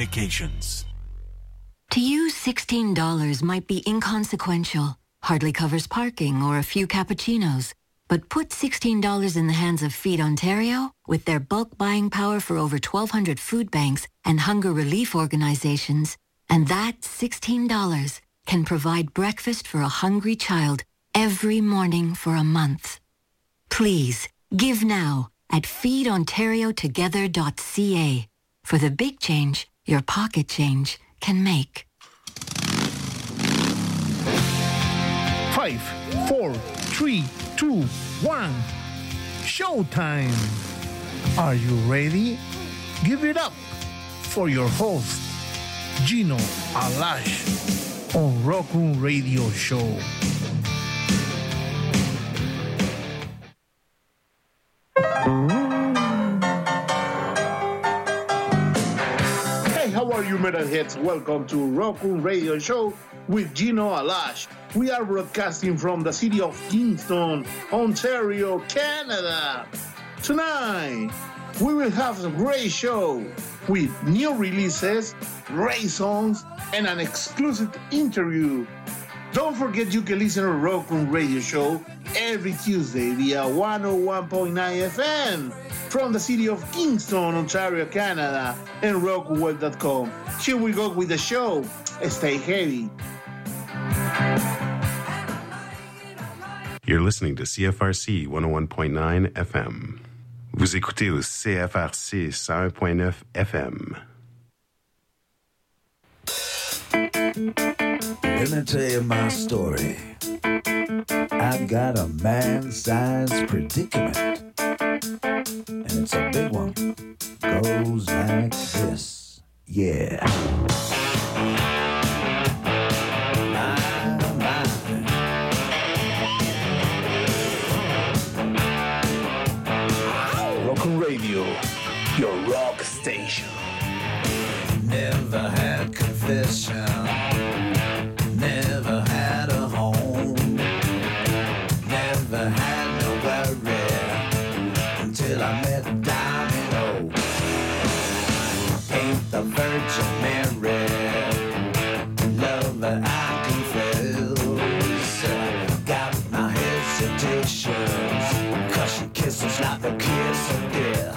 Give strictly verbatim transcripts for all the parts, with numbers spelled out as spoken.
Communications. To you, sixteen dollars might be inconsequential, hardly covers parking or a few cappuccinos. But put sixteen dollars in the hands of Feed Ontario with their bulk buying power for over twelve hundred food banks and hunger relief organizations, and that sixteen dollars can provide breakfast for a hungry child every morning for a month. Please, give now at feed ontario together dot c a for the big change your pocket change can make. Five, four, three, two, one. Showtime! Are you ready? Give it up for your host, Gino Alash, on Roku Radio Show. Hey, how are you, metalheads? Welcome to Roku Radio Show with Gino Alash. We are broadcasting from the city of Kingston, Ontario, Canada. Tonight, we will have a great show with new releases, great songs, and an exclusive interview. Don't forget you can listen to Roku Radio Show every Tuesday via one oh one point nine F M from the city of Kingston, Ontario, Canada, and roku web dot com. Here we go with the show. Stay heavy. You're listening to C F R C one oh one point nine F M. Vous écoutez au C F R C one oh one point nine F M. Let me tell you my story. I've got a man-sized predicament, and it's a big one. Goes like this, yeah. Radio, your rock station. Never had confession, never had a home, never had no worry until I met Domino. Ain't the Virgin Mary, lover I confess. Got my hesitations, cause she kisses like the kiss of death.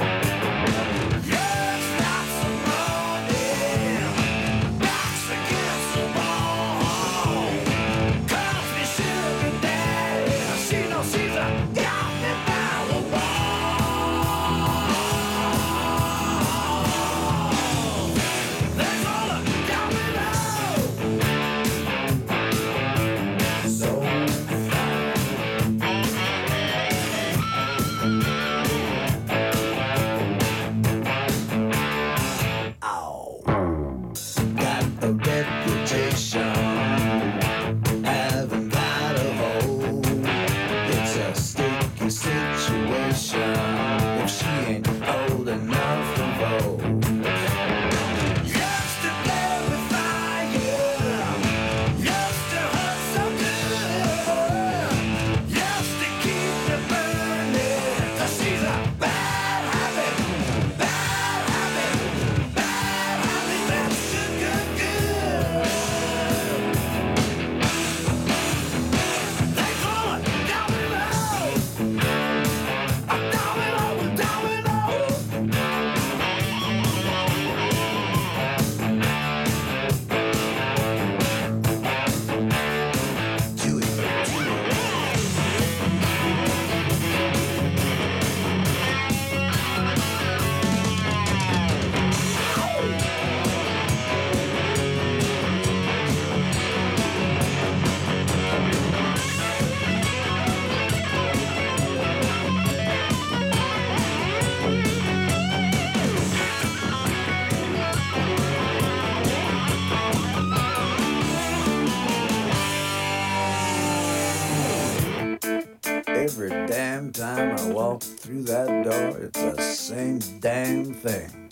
Every damn time I walk through that door, it's the same damn thing.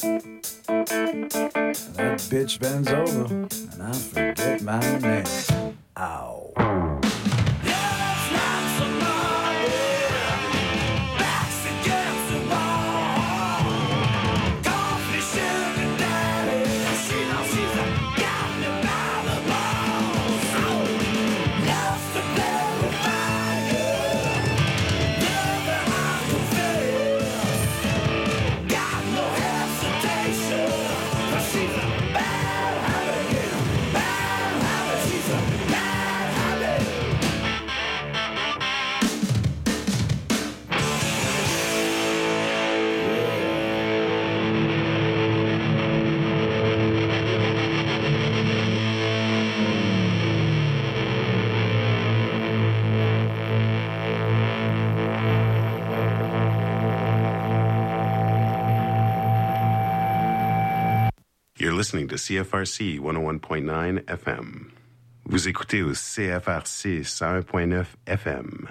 That bitch bends over, and I forget my name. Ow. Daddy. You're listening to C F R C one oh one point nine F M. Vous écoutez au C F R C one oh one point nine F M.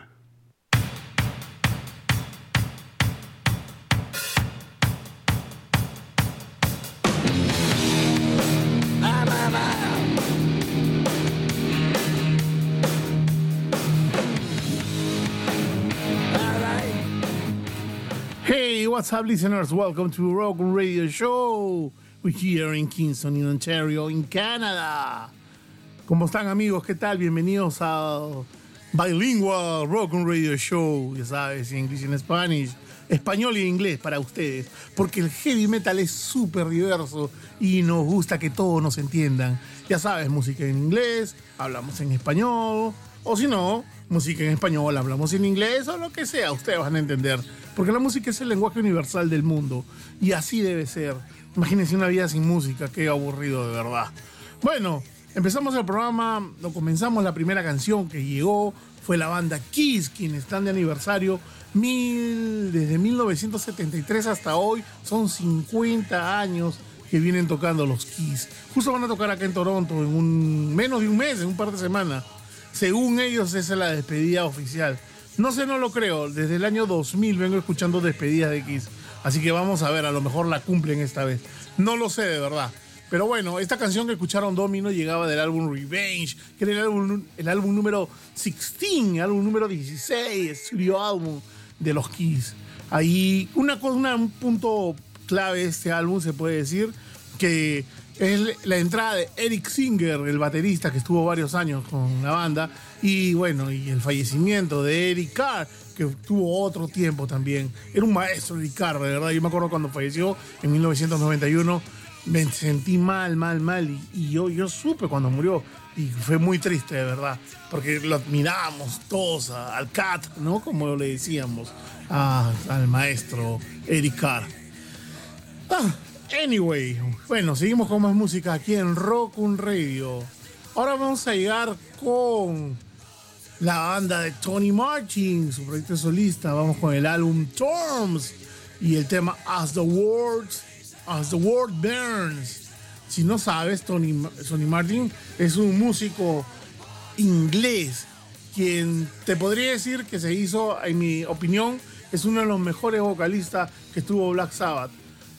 Hey, what's up, listeners? Welcome to Rock and Radio Show. We're here in Kingston, in Ontario, in Canada. ¿Cómo están, amigos? ¿Qué tal? Bienvenidos a Bilingual Rock and Radio Show. Ya sabes, English and Spanish. Español y inglés para ustedes. Porque el heavy metal es súper diverso y nos gusta que todos nos entiendan. Ya sabes, música en inglés, hablamos en español. O si no, música en español, hablamos en inglés o lo que sea. Ustedes van a entender. Porque la música es el lenguaje universal del mundo. Y así debe ser. Imagínense una vida sin música. Qué aburrido, de verdad. Bueno, empezamos el programa. Lo comenzamos. La primera canción que llegó fue la banda Kiss, quienes están de aniversario. Mil, desde mil novecientos setenta y tres hasta hoy. Son cincuenta años que vienen tocando los Kiss. Justo van a tocar acá en Toronto en un, menos de un mes, en un par de semanas. Según ellos, esa es la despedida oficial. No sé, no lo creo. Desde el año dos mil vengo escuchando despedidas de Kiss. Así que vamos a ver, a lo mejor la cumplen esta vez. No lo sé, de verdad. Pero bueno, esta canción que escucharon Domino llegaba del álbum Revenge, que era el álbum, el álbum número dieciséis, el álbum número dieciséis, estudio álbum de los Kiss. Ahí, una, una, un punto clave de este álbum, se puede decir, que es la entrada de Eric Singer, el baterista que estuvo varios años con la banda, y bueno, y el fallecimiento de Eric Carr, que tuvo otro tiempo también. Era un maestro Eric Carr, de verdad. Yo me acuerdo cuando falleció en mil novecientos noventa y uno, me sentí mal, mal, mal, y, y yo, yo supe cuando murió, y fue muy triste, de verdad, porque lo admirábamos todos, a, al Cat, ¿no? Como le decíamos a, al maestro Eric Carr. Ah, Anyway, bueno, seguimos con más música aquí en Rock and Radio. Ahora vamos a llegar con la banda de Tony Martin, su proyecto solista. Vamos con el álbum Storms y el tema As the World, As the World Burns. Si no sabes, Tony, Tony Martin es un músico inglés quien te podría decir que se hizo, en mi opinión, es uno de los mejores vocalistas que tuvo Black Sabbath.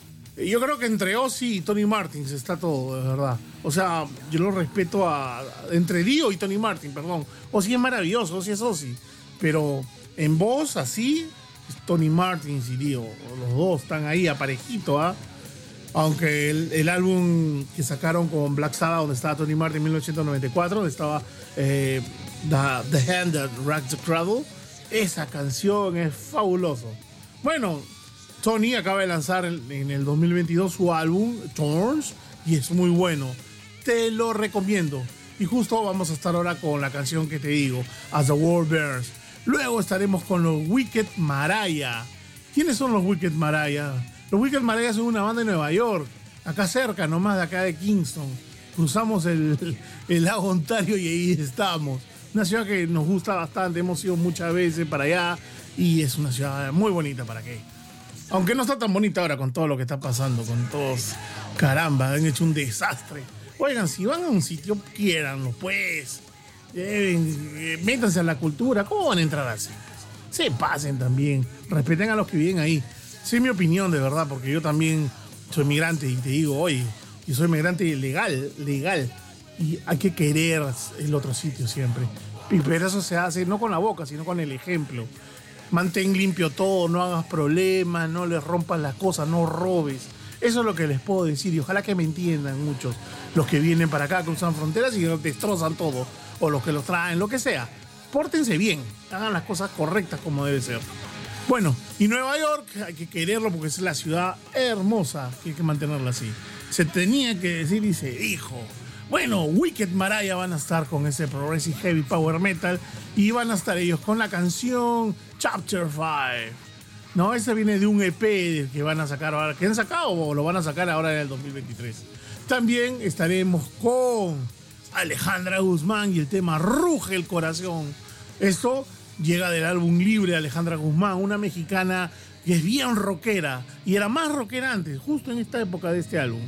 Yo creo que entre Ozzy y Tony Martin está todo, de verdad. O sea, yo lo respeto a, entre Dio y Tony Martin, perdón. Ozzy es maravilloso, Ozzy es Ozzy. Pero en voz, así, Tony Martin y Dio, los dos están ahí a parejito, ¿ah? ¿eh? Aunque el, el álbum que sacaron con Black Sabbath, donde estaba Tony Martin en mil novecientos noventa y cuatro, donde estaba eh, The, The Hand That Rocked the Cradle, esa canción es fabuloso. Bueno, Tony acaba de lanzar en, en el dos mil veintidós su álbum Thorns y es muy bueno. Te lo recomiendo. Y justo vamos a estar ahora con la canción que te digo, As the World Burns. Luego estaremos con los Wicked Mariah. ¿Quiénes son los Wicked Mariah? Los Wicked Mariah son una banda de Nueva York, acá cerca, nomás de acá de Kingston. Cruzamos el, el, el lago Ontario y ahí estamos. Una ciudad que nos gusta bastante, hemos ido muchas veces para allá y es una ciudad muy bonita para qué. Aunque no está tan bonita ahora con todo lo que está pasando, con todos, caramba, han hecho un desastre. Oigan, si van a un sitio, quiéranlo, pues. Eh, eh, métanse a la cultura, ¿cómo van a entrar así? Se pasen también, respeten a los que viven ahí. Sí, es mi opinión, de verdad, porque yo también soy migrante y te digo, oye, yo soy migrante legal, legal, y hay que querer el otro sitio siempre. Pero eso se hace no con la boca, sino con el ejemplo. Mantén limpio todo, no hagas problemas, no les rompas las cosas, no robes. Eso es lo que les puedo decir y ojalá que me entiendan muchos los que vienen para acá, cruzan fronteras y destrozan todo, o los que los traen, lo que sea. Pórtense bien, hagan las cosas correctas como debe ser. Bueno, y Nueva York hay que quererlo porque es la ciudad hermosa, que hay que mantenerla así. Se tenía que decir y se dijo. Bueno, Wicked Mariah van a estar con ese Progressive Heavy Power Metal y van a estar ellos con la canción Chapter cinco. No, ese viene de un E P que van a sacar ahora, que han sacado o lo van a sacar ahora en el dos mil veintitrés. También estaremos con Alejandra Guzmán y el tema Ruge el Corazón. Esto llega del álbum Libre de Alejandra Guzmán, una mexicana que es bien rockera y era más rockera antes, justo en esta época de este álbum.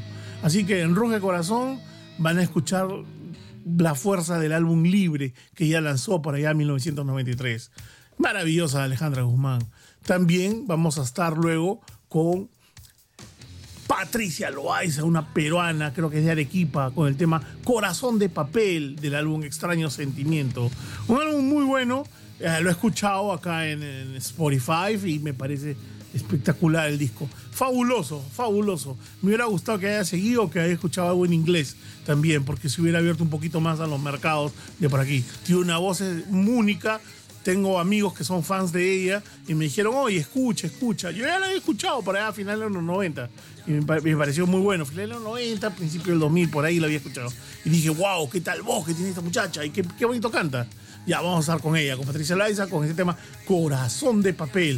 Así que en Ruge Corazón van a escuchar la fuerza del álbum Libre, que ya lanzó por allá en mil novecientos noventa y tres. Maravillosa Alejandra Guzmán. También vamos a estar luego con Patricia Loaiza, una peruana, creo que es de Arequipa, con el tema Corazón de Papel del álbum Extraño Sentimiento. Un álbum muy bueno, eh, lo he escuchado acá en, en Spotify y me parece espectacular el disco. Fabuloso, fabuloso. Me hubiera gustado que haya seguido, que haya escuchado algo en inglés también, porque se hubiera abierto un poquito más a los mercados de por aquí. Tiene una voz única. Tengo amigos que son fans de ella y me dijeron, oye, escucha, escucha. Yo ya la he escuchado por allá a finales de los noventa y me, me pareció muy bueno. Finales de los noventa, principios del dos mil, por ahí la había escuchado. Y dije, wow, qué tal voz que tiene esta muchacha y qué, qué bonito canta. Ya, vamos a estar con ella, con Patricia Loaiza, con ese tema Corazón de Papel.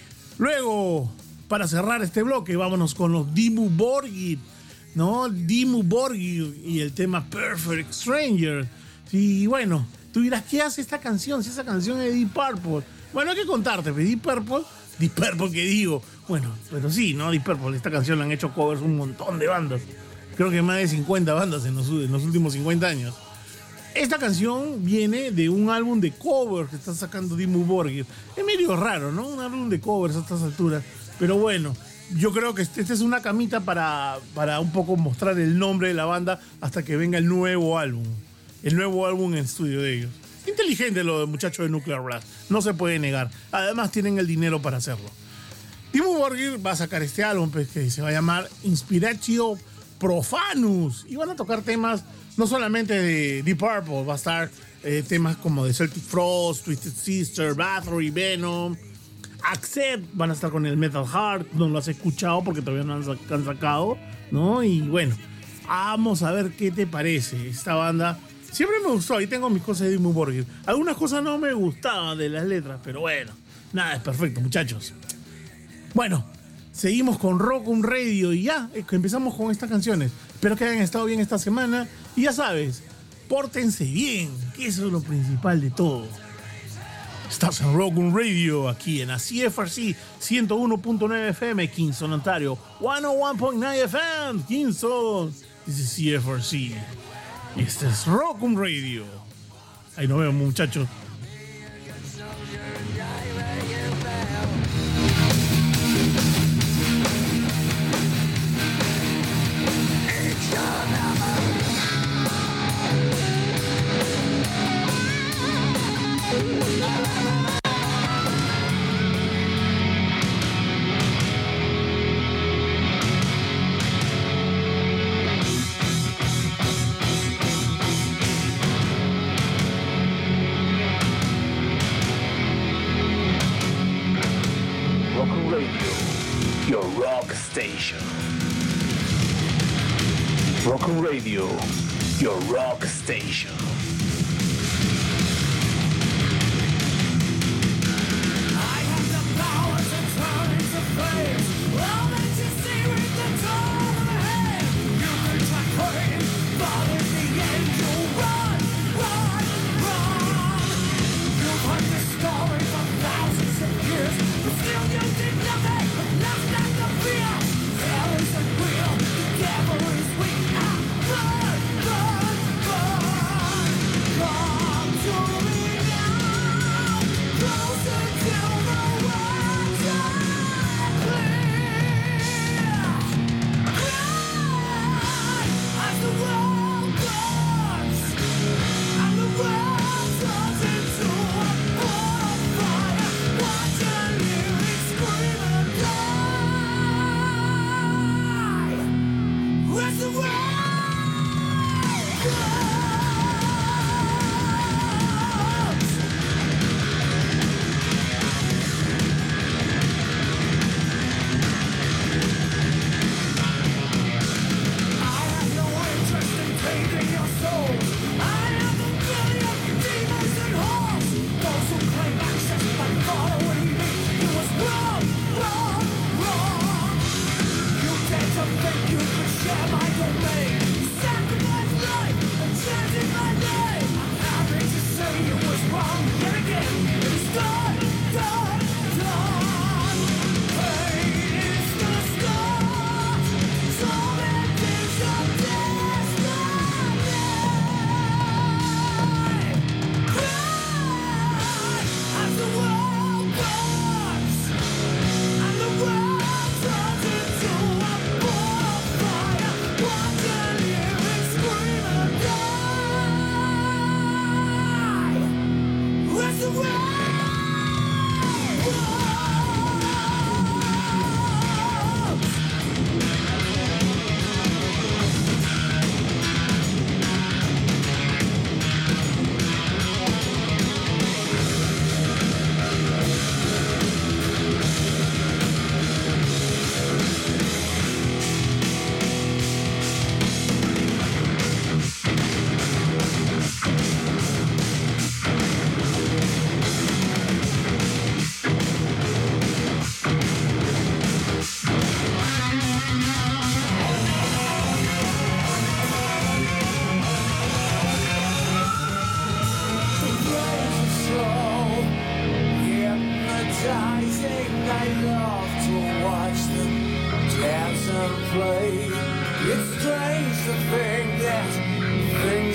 Luego, para cerrar este bloque, vámonos con los Dimmu Borgir, ¿no? Dimmu Borgir y el tema Perfect Stranger. Y bueno, tú dirás, ¿qué hace esta canción? Si esa canción es de Deep Purple. Bueno, hay que contarte, pero Deep Purple, Deep Purple que digo. Bueno, pero sí, ¿no? Deep Purple, esta canción la han hecho covers un montón de bandas. Creo que más de cincuenta bandas en los, en los últimos cincuenta años. Esta canción viene de un álbum de covers que está sacando Dimmu Borgir. Es medio raro, ¿no? Un álbum de covers a estas alturas. Pero bueno, yo creo que esta es una camita para, para un poco mostrar el nombre de la banda hasta que venga el nuevo álbum. El nuevo álbum en estudio de ellos. Inteligente lo de muchachos de Nuclear Blast. No se puede negar. Además tienen el dinero para hacerlo. Dimmu Borgir va a sacar este álbum pues, que se va a llamar Inspiratio Profanus. Y van a tocar temas no solamente de Deep Purple. Va a estar eh, temas como de Celtic Frost, Twisted Sister, Bathory, Venom, Accept. Van a estar con el Metal Heart. No lo has escuchado porque todavía no han, han sacado, ¿no? Y bueno, vamos a ver qué te parece esta banda. Siempre me gustó, ahí tengo mis cosas de Dimmu Borgir. Algunas cosas no me gustaban de las letras, pero bueno, nada, es perfecto, muchachos. Bueno, seguimos con Rock on Radio y ya, empezamos con estas canciones. Espero que hayan estado bien esta semana. Y ya sabes, pórtense bien, que eso es lo principal de todo. Estás en Rock on Radio, aquí en la C F R C ciento uno punto nueve F M, Kingston, Ontario. ciento uno punto nueve F M, Kingston. This is C F R C. Y este es Rock on Radio. Ahí nos vemos, muchachos. Station. Rock on Radio, your rock station. I have the power to turn into flames. I'll let you see with the top of the head. You can try praying, but in the end you'll run, run, run. You've heard the story for thousands of years, but still you did nothing, nothing to fear. Hell isn't real, the devil is weak. Ah, run, run, run.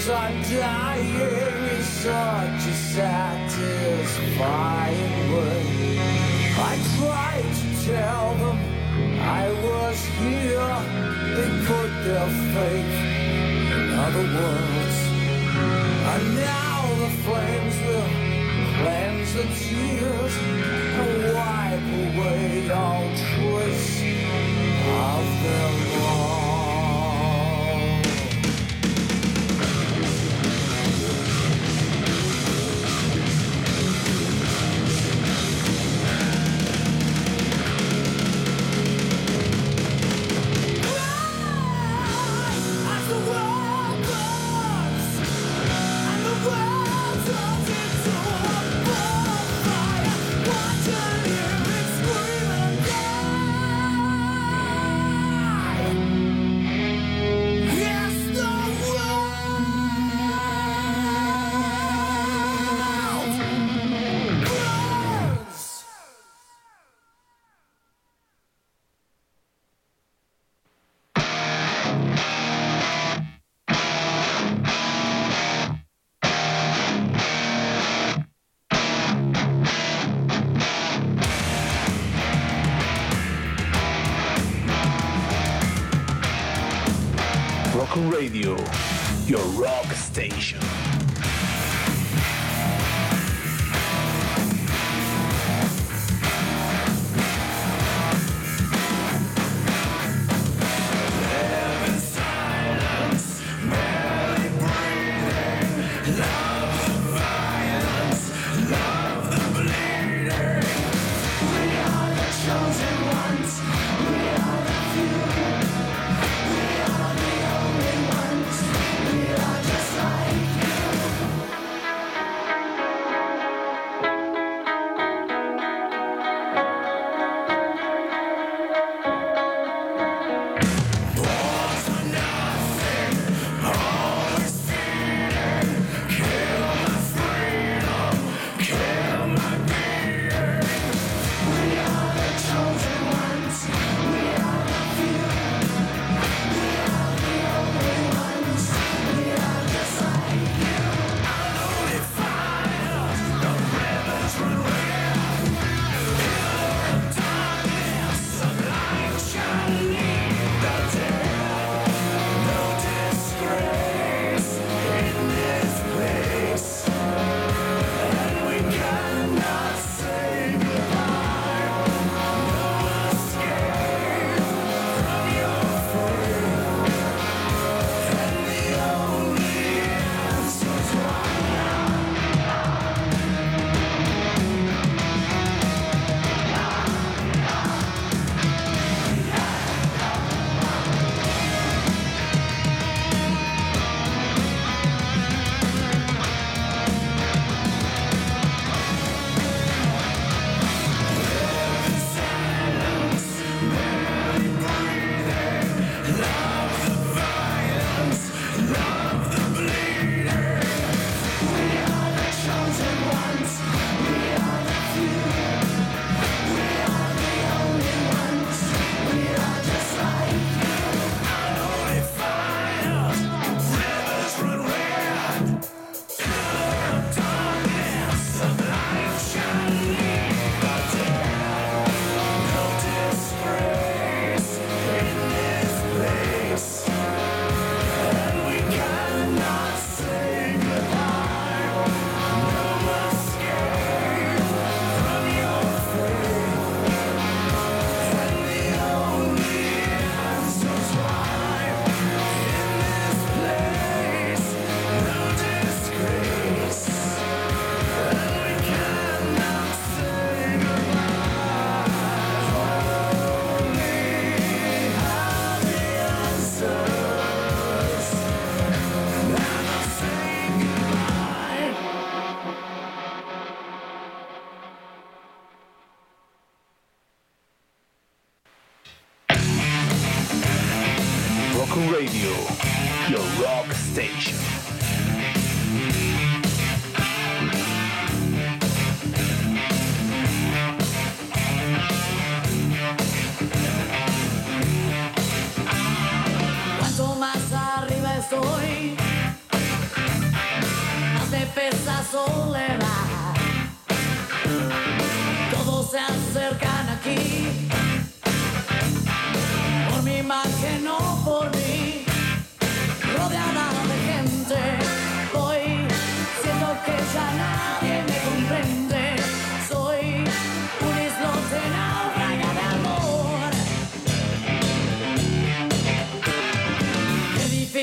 souls are dying is such a satisfying way. I tried to tell them I was here. They put their faith in other worlds. And now the flames will cleanse the tears and wipe away all trace of their wrong. Radio, your rock station. Radio, your rock station. Cuanto más arriba estoy,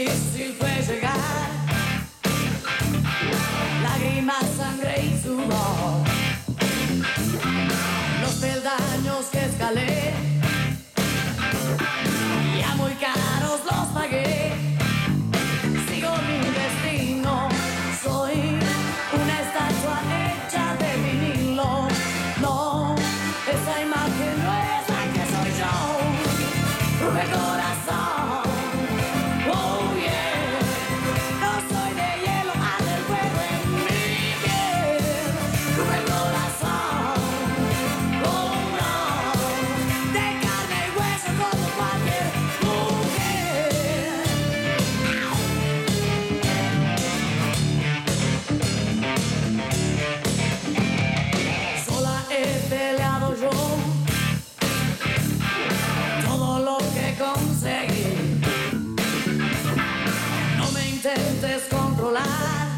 difícil fue llegar, lágrimas, sangre y sudor, los peldaños que escalé, ya muy caros los pagué. Sigo mi destino, soy una estatua hecha de vinilo. No, esa imagen no es la que soy yo. Ruge el corazón, oh yeah. No soy de hielo, arde el fuego en mi piel. Ruge el corazón, oh no. De carne y hueso como cualquier mujer. Sola he peleado yo todo lo que conseguí. No me intentes controlar,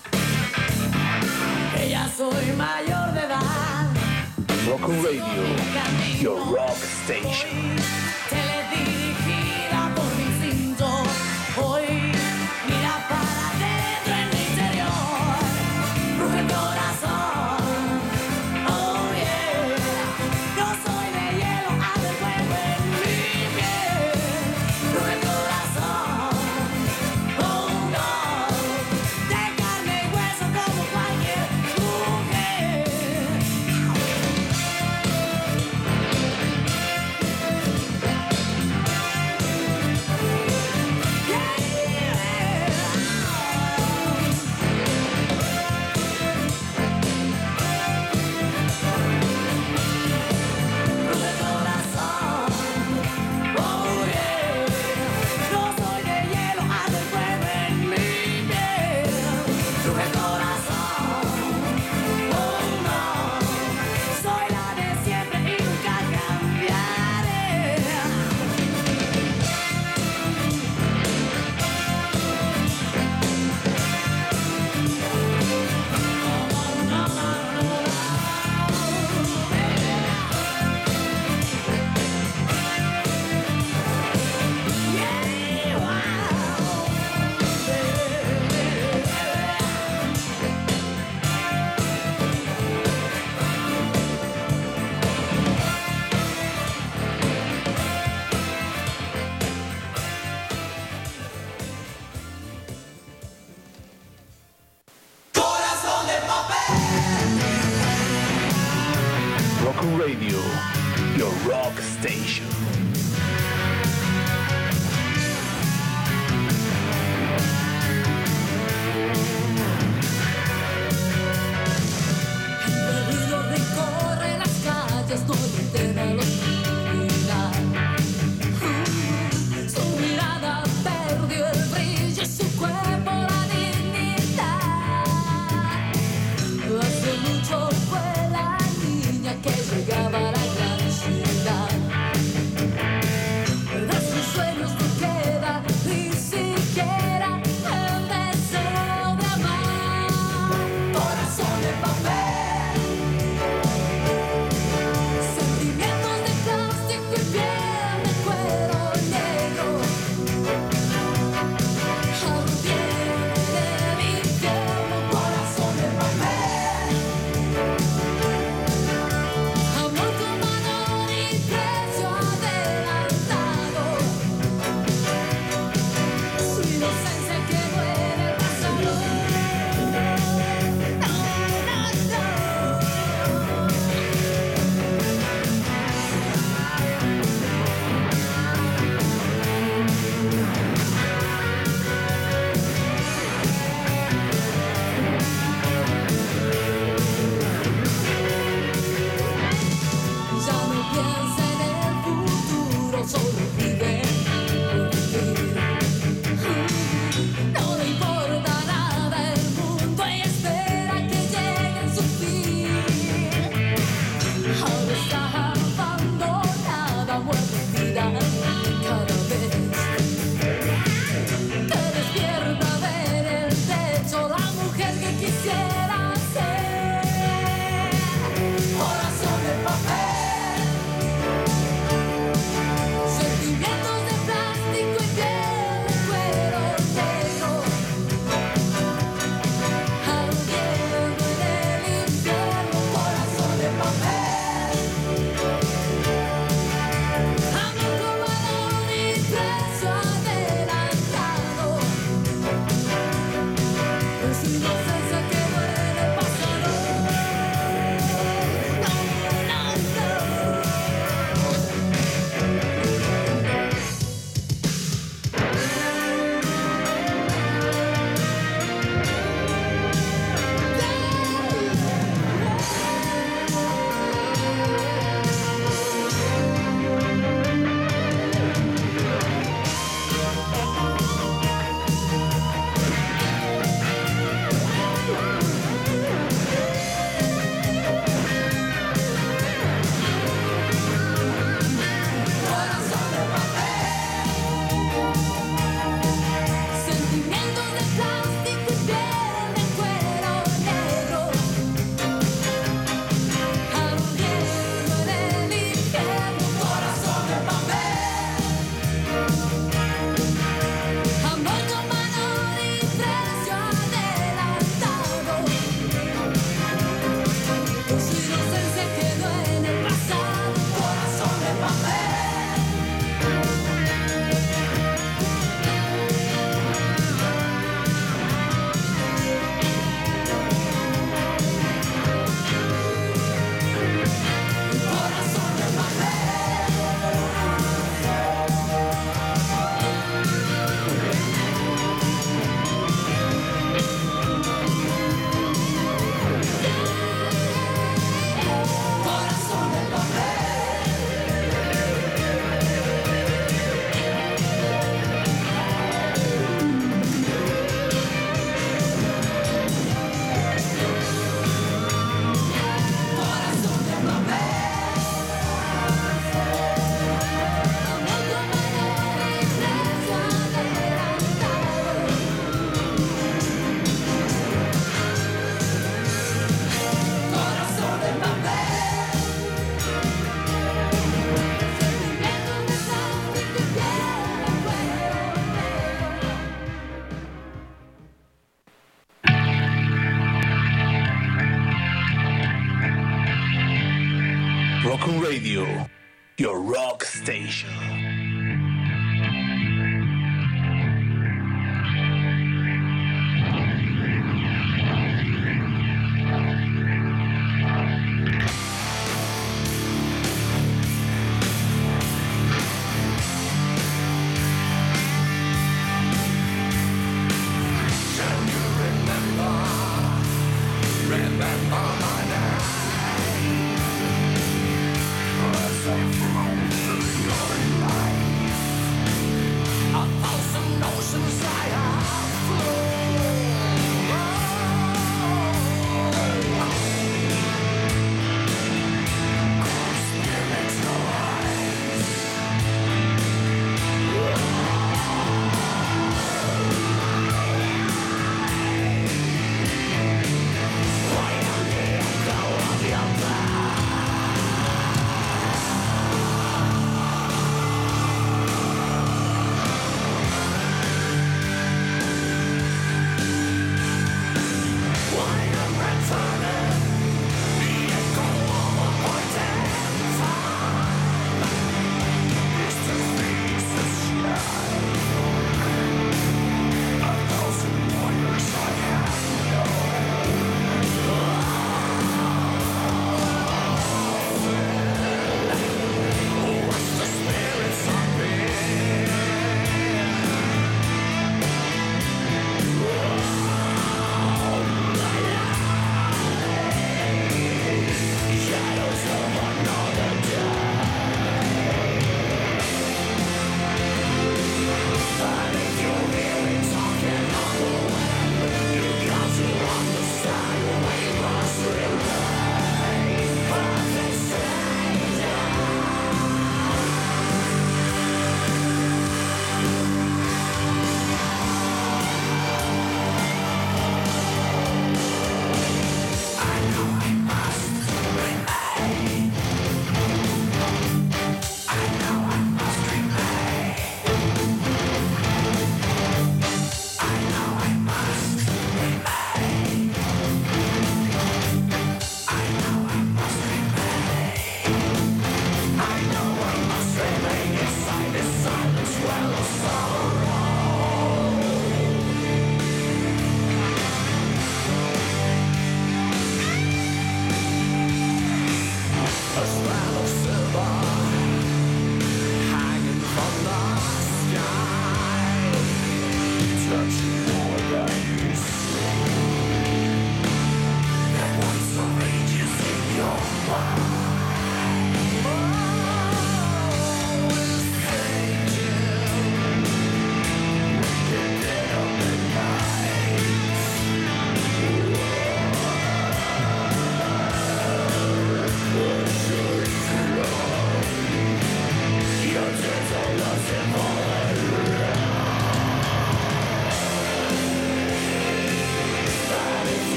que ya soy mayor de edad. Rock on Radio, your rock station. Teledirigida por mi instinto, hoy mira para adentro en mi interior. Ruge el corazón, oh yeah. No soy de hielo, arde el fuego en mi piel. Ruge el corazón, oh no. De carne y hueso como cualquier mujer. Ruge el corazón, oh yeah. No soy de hielo, arde el fuego en mi piel. Ruge el corazón, oh no. Soy la de siempre y nunca cambiaré. Yeah, wow. Rock on Radio, your rock station. Perdido recorre las calles, no le entera la oscuridad. Uh, Su mirada perdió el brillo y su cuerpo la dignidad. Hace mucho fue la niña que llegaba a la gran ciudad. Rock on Radio, your rock station.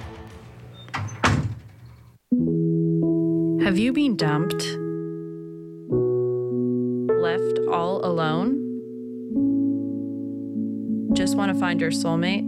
Have you been dumped? Alone? Just want to find your soulmate?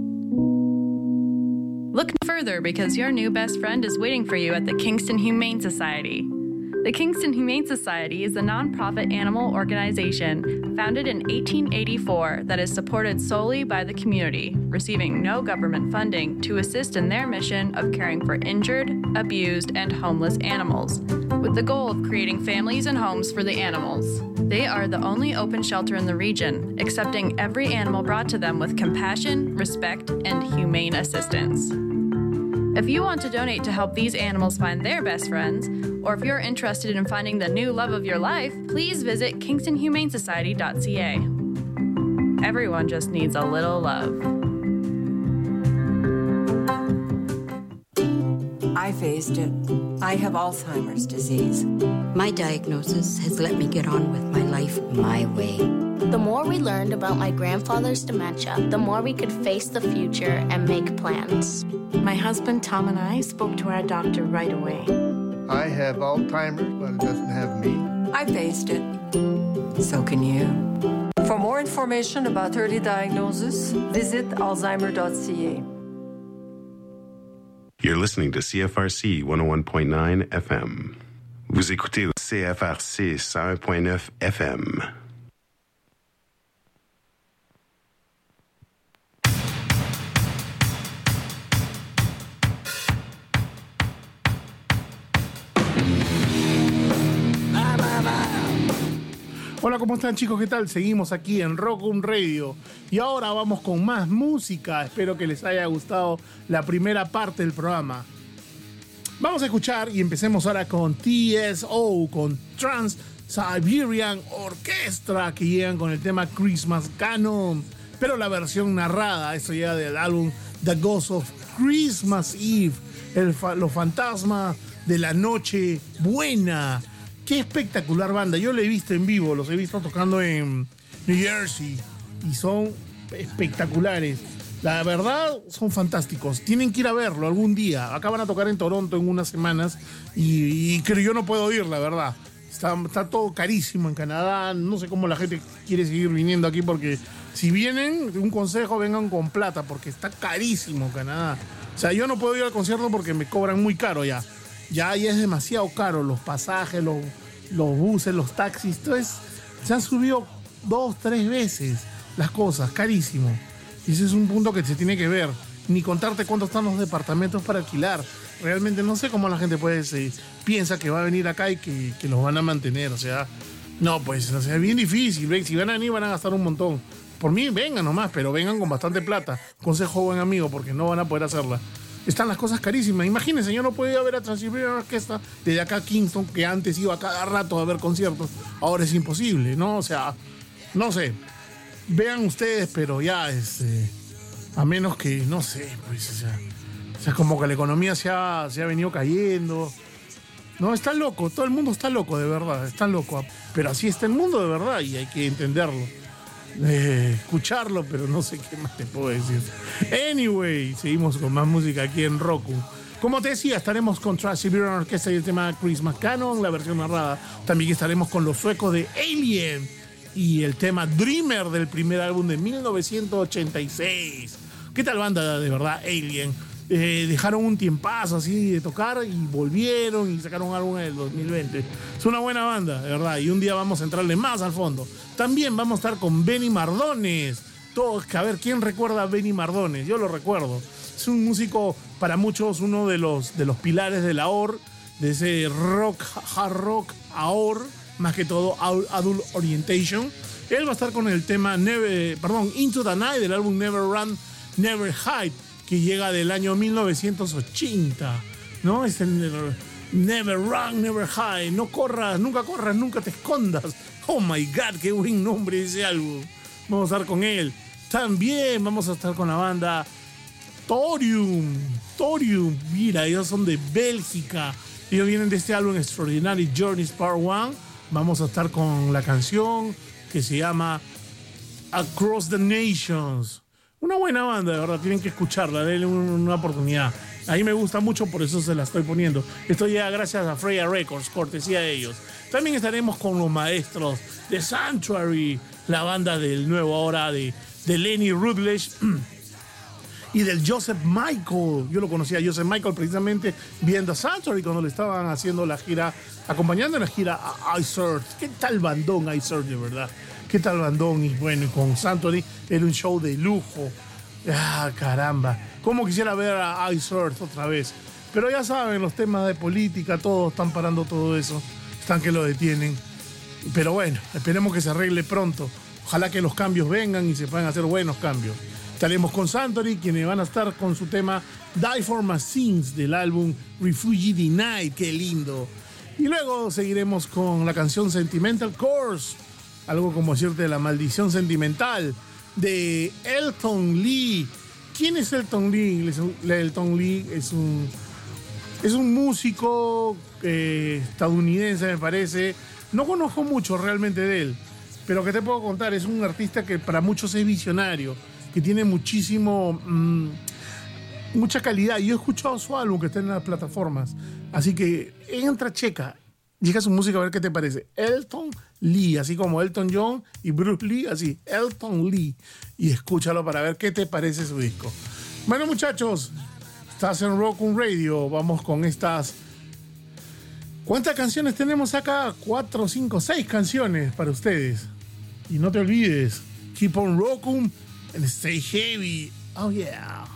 Look no further, because your new best friend is waiting for you at the Kingston Humane Society. The Kingston Humane Society is a nonprofit animal organization founded in eighteen eighty-four that is supported solely by the community, receiving no government funding to assist in their mission of caring for injured, abused, and homeless animals, with the goal of creating families and homes for the animals. They are the only open shelter in the region, accepting every animal brought to them with compassion, respect, and humane assistance. If you want to donate to help these animals find their best friends, or if you're interested in finding the new love of your life, please visit kingston humane society dot c a. Everyone just needs a little love. I faced it. I have Alzheimer's disease. My diagnosis has let me get on with my life my way. The more we learned about my grandfather's dementia, the more we could face the future and make plans. My husband Tom and I spoke to our doctor right away. I have Alzheimer's, but it doesn't have me. I faced it. So can you. For more information about early diagnosis, visit alzheimer dot c a. You're listening to C F R C one oh one point nine F M. Vous écoutez C F R C one oh one point nine F M. Hola, ¿cómo están, chicos? ¿Qué tal? Seguimos aquí en Rock'n'Roll Radio y ahora vamos con más música. Espero que les haya gustado la primera parte del programa. Vamos a escuchar y empecemos ahora con T S O, con Trans-Siberian Orchestra, que llegan con el tema Christmas Canon, pero la versión narrada. Esto llega del álbum The Ghost of Christmas Eve, el fa- los fantasmas de la noche buena. Qué espectacular banda. Yo lo he visto en vivo, los he visto tocando en New Jersey y son espectaculares. La verdad, son fantásticos. Tienen que ir a verlo algún día. Acá van a tocar en Toronto en unas semanas y, y creo yo no puedo ir, la verdad. Está, está todo carísimo en Canadá. No sé cómo la gente quiere seguir viniendo aquí, porque si vienen, un consejo, vengan con plata, porque está carísimo Canadá. O sea, yo no puedo ir al concierto porque me cobran muy caro ya. Ya, ya es demasiado caro, los pasajes, los, los buses, los taxis, entonces se han subido dos, tres veces las cosas, carísimo. Y ese es un punto que se tiene que ver. Ni contarte cuánto están los departamentos para alquilar. Realmente no sé cómo la gente puede se, piensa que va a venir acá y que, que los van a mantener. O sea, no, pues, o sea, es bien difícil. Si van a venir van a gastar un montón. Por mí, vengan nomás, pero vengan con bastante plata. Consejo, buen amigo, porque no van a poder hacerla. Están las cosas carísimas. Imagínense, yo no puedo ir a ver a Trans-Siberian Orchestra desde acá a Kingston, que antes iba a cada rato a ver conciertos. Ahora es imposible, ¿no? O sea, no sé. Vean ustedes, pero ya es... Eh, a menos que, no sé, pues, o sea... O sea, como que la economía se ha, se ha venido cayendo. No, está loco. Todo el mundo está loco, de verdad. Está loco. Pero así está el mundo, de verdad, y hay que entenderlo. Eh, escucharlo, pero no sé qué más te puedo decir. Anyway, seguimos con más música aquí en Roku. Como te decía, estaremos con Trans-Siberian Orchestra y el tema Christmas Canon, la versión narrada. También estaremos con los suecos de Alien y el tema Dreamer del primer álbum de mil novecientos ochenta y seis. ¿Qué tal banda, de verdad, Alien? Eh, dejaron un tiempazo así de tocar y volvieron y sacaron un álbum en el dos mil veinte. Es una buena banda, de verdad, y un día vamos a entrarle más al fondo. También vamos a estar con Benny Mardones. Todos, a ver, ¿quién recuerda a Benny Mardones? Yo lo recuerdo. Es un músico, para muchos, uno de los, de los pilares de la A O R, de ese rock, hard rock A O R, más que todo Adult Orientation. Él va a estar con el tema Never, perdón, Into the Night del álbum Never Run, Never Hide, que llega del año mil novecientos ochenta, ¿no? Es el Never Run, Never Hide. No corras, nunca corras, nunca te escondas. Oh my God, qué buen nombre ese álbum. Vamos a estar con él. También vamos a estar con la banda Thorium. Thorium, mira, ellos son de Bélgica. Ellos vienen de este álbum Extraordinary Journeys Part uno. Vamos a estar con la canción que se llama Across the Nations. Una buena banda, de verdad, tienen que escucharla, denle una oportunidad. A mí me gusta mucho, por eso se la estoy poniendo. Esto llega gracias a Freya Records, cortesía de ellos. También estaremos con los maestros de Sanctuary, la banda del nuevo ahora de, de Lenny Rutledge y del Joseph Michael. Yo lo conocía a Joseph Michael precisamente viendo a Sanctuary cuando le estaban haciendo la gira, acompañando en la gira a Ice Earth. ¿Qué tal bandón Ice Earth, de verdad? ¿Qué tal bandón? Y bueno, y con Sanctuary era un show de lujo. Ah, caramba. Cómo quisiera ver a Ice Earth otra vez. Pero ya saben, los temas de política, todos están parando todo eso. Están que lo detienen. Pero bueno, esperemos que se arregle pronto. Ojalá que los cambios vengan y se puedan hacer buenos cambios. Estaremos con Sanctuary, quienes van a estar con su tema Die for My Sins del álbum Refugee Denied. ¡Qué lindo! Y luego seguiremos con la canción Sentimental Course, algo como decirte la maldición sentimental, de Elton Lee. ¿Quién es Elton Lee? Elton Lee es un, es un músico eh, estadounidense, me parece. No conozco mucho realmente de él, pero ¿qué te puedo contar? Es un artista que para muchos es visionario, que tiene muchísimo, mmm, mucha calidad. Yo he escuchado su álbum que está en las plataformas, así que entra, checa, llega su música a ver qué te parece. Elton Lee, así como Elton John y Bruce Lee, así, Elton Lee, y escúchalo para ver qué te parece su disco. Bueno, muchachos, estás en Rock On Radio. Vamos con estas. ¿Cuántas canciones tenemos acá? Cuatro, cinco, seis canciones para ustedes. Y no te olvides, keep on rocking and stay heavy. Oh yeah.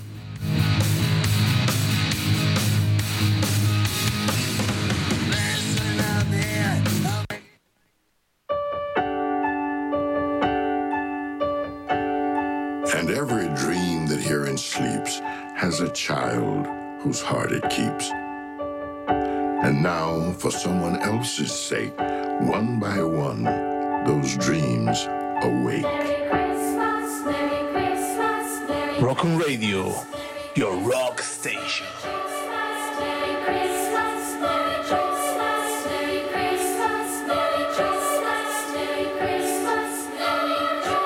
And every dream that herein sleeps has a child whose heart it keeps. And now, for someone else's sake, one by one, those dreams awake. Merry Christmas, Merry Christmas, Merry Rock On Radio, your rock station. Merry Christmas, Merry Christmas, Merry Christmas, Merry Christmas, Merry Christmas, Merry Christmas.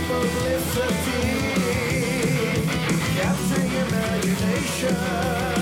publicity, capturing imagination.